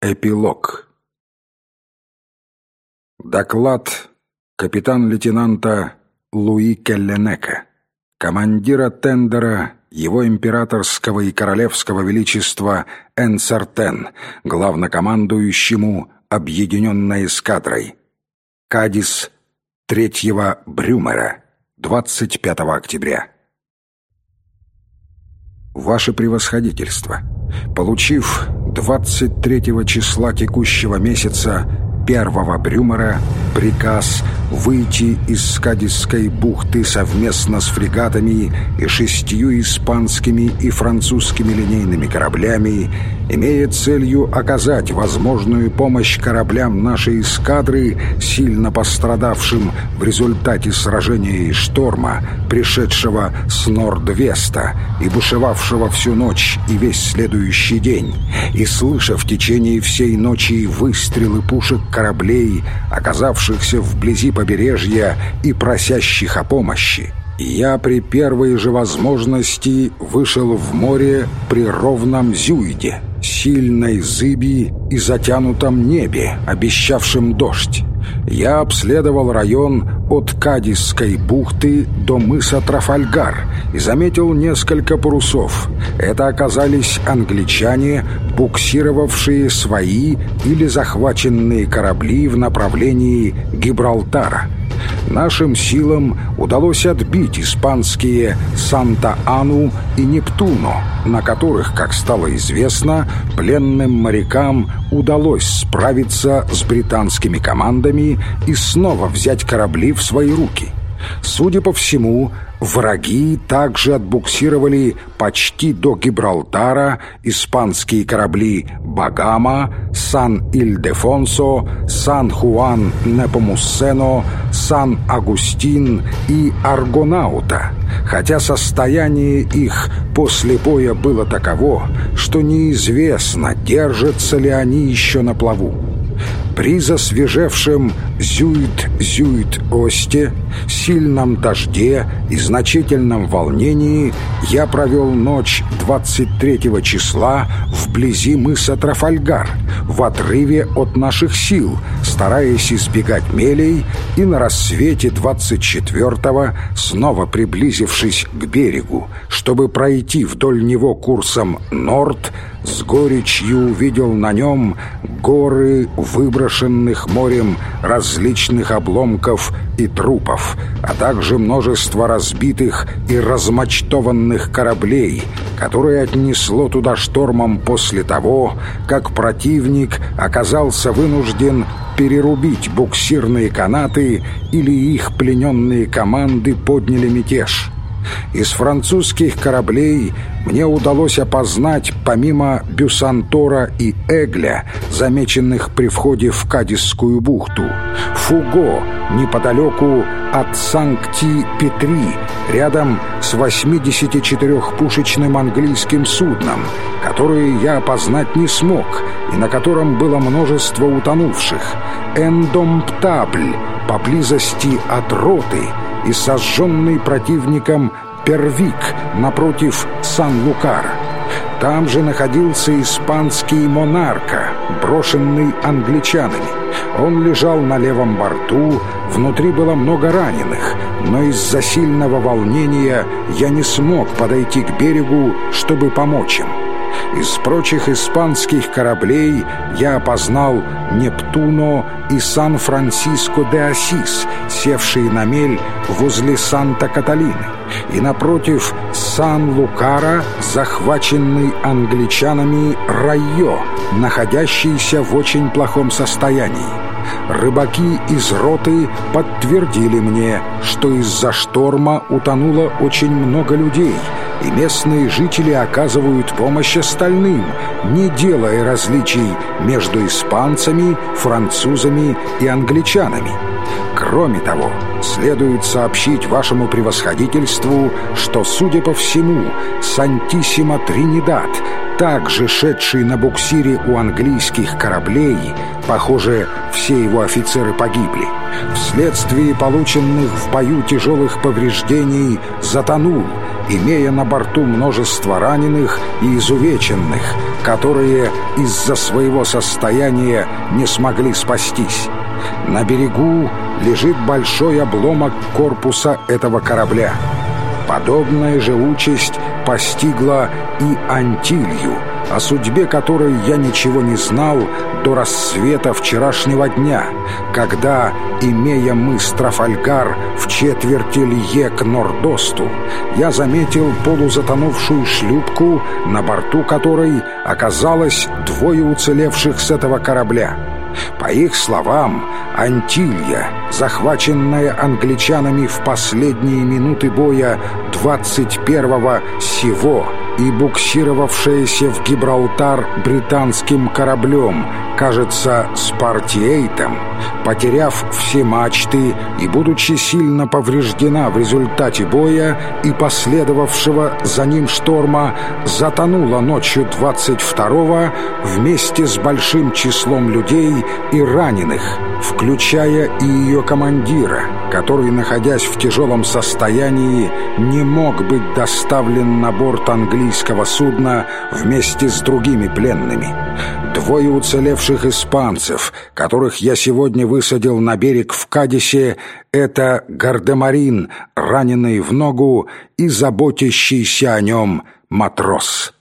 Эпилог. Доклад капитан-лейтенанта Луи Келленека, командира тендера Его императорского и королевского величества Энсартен, главнокомандующему объединенной эскадрой. Кадис 3-го Брюмера, 25 октября. Ваше превосходительство, получив 23 числа текущего месяца 1-го Брюмера приказ выйти из Кадисской бухты совместно с фрегатами и 6 испанскими и французскими линейными кораблями, имея целью оказать возможную помощь кораблям нашей эскадры, сильно пострадавшим в результате сражения и шторма, пришедшего с Норд-Веста и бушевавшего всю ночь и весь следующий день, и слыша в течение всей ночи выстрелы пушек кораблей, оказавшихся вблизи побережья и просящих о помощи, я при первой же возможности вышел в море при ровном зюйде, сильной зыби и затянутом небе, обещавшем дождь. Я обследовал район от Кадисской бухты до мыса Трафальгар и заметил несколько парусов. Это оказались англичане, буксировавшие свои или захваченные корабли в направлении Гибралтара. Нашим силам удалось отбить испанские Санта-Ану и Нептуно, на которых, как стало известно, пленным морякам удалось справиться с британскими командами и снова взять корабли в свои руки. Судя по всему, враги также отбуксировали почти до Гибралтара испанские корабли «Багама», «Сан-Ильдефонсо», «Сан-Хуан-Непомуссено», «Сан-Агустин» и «Аргонаута», хотя состояние их после боя было таково, что неизвестно, держатся ли они еще на плаву. При засвежевшем Зюйд-Осте, сильном дожде и значительном волнении я провел ночь 23 числа вблизи мыса Трафальгар, в отрыве от наших сил, стараясь избегать мелей, и на рассвете 24-го, снова приблизившись к берегу, чтобы пройти вдоль него курсом норд, с горечью увидел на нем горы выброшенных морем различных обломков и трупов, а также множество разбитых и размачтованных кораблей, которые отнесло туда штормом после того, как противник оказался вынужден перерубить буксирные канаты или их плененные команды подняли мятеж. Из французских кораблей мне удалось опознать, помимо Бюсантора и Эгля, замеченных при входе в Кадисскую бухту, Фуго неподалеку от Санкти-Петри, рядом с 84-пушечным английским судном, которое я опознать не смог и на котором было множество утонувших, Эндомптабль поблизости от Роты и сожженный противником Первик напротив Сан-Лукара. Там же находился испанский Монарка, брошенный англичанами. Он лежал на левом борту, внутри было много раненых, но из-за сильного волнения я не смог подойти к берегу, чтобы помочь им. Из прочих испанских кораблей я опознал Нептуно и Сан-Франсиско-де-Асис, севшие на мель возле Санта-Каталины, и напротив Сан-Лукара, захваченный англичанами Райо, находящийся в очень плохом состоянии. Рыбаки из роты подтвердили мне, что из-за шторма утонуло очень много людей, и местные жители оказывают помощь остальным, не делая различий между испанцами, французами и англичанами. Кроме того, следует сообщить вашему превосходительству, что, судя по всему, Сантиссимо Тринидад, также шедший на буксире у английских кораблей, похоже, все его офицеры погибли, вследствие полученных в бою тяжелых повреждений затонул, имея на борту множество раненых и изувеченных, которые из-за своего состояния не смогли спастись. На берегу лежит большой обломок корпуса этого корабля. Подобная же участь постигла и Антилью, о судьбе которой я ничего не знал до рассвета вчерашнего дня, когда, имея мыс Трафальгар в четверти лье к Нордосту, я заметил полузатонувшую шлюпку, на борту которой оказалось двое уцелевших с этого корабля. По их словам, Антилья, захваченная англичанами в последние минуты боя 21-го сего и буксировавшаяся в Гибралтар британским кораблем, кажется, Спартиэйтом, потеряв все мачты и будучи сильно повреждена в результате боя и последовавшего за ним шторма, затонула ночью 22-го вместе с большим числом людей и раненых, включая и ее командира, который, находясь в тяжелом состоянии, не мог быть доставлен на борт английского судна вместе с другими пленными. Двое уцелевших испанцев, которых я сегодня высадил на берег в Кадисе, это Гардемарин, раненый в ногу, и заботящийся о нем матрос.